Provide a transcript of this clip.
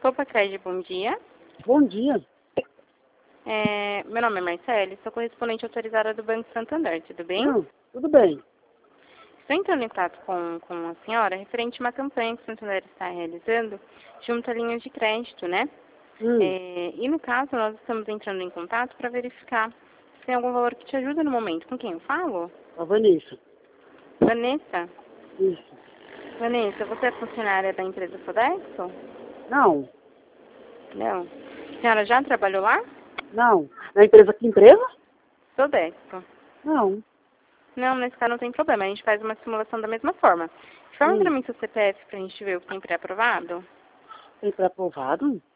Copa Cred, bom dia. Bom dia. Meu nome é Marcele, sou correspondente autorizada do Banco Santander, tudo bem? Tudo bem. Estou entrando em contato com a senhora referente a uma campanha que o Santander está realizando junto a linhas de crédito, né? E no caso, nós estamos entrando em contato para verificar se tem algum valor que te ajuda no momento. Com quem eu falo? A Vanessa. Vanessa? Isso. Vanessa, você é funcionária da empresa Sodexo? Não. Não. A senhora já trabalhou lá? Não. Na empresa, que empresa? Sodexo. Não. Não, nesse caso não tem problema. A gente faz uma simulação da mesma forma. Informa para mim seu CPF para a gente ver o que tem pré-aprovado. Tem pré-aprovado?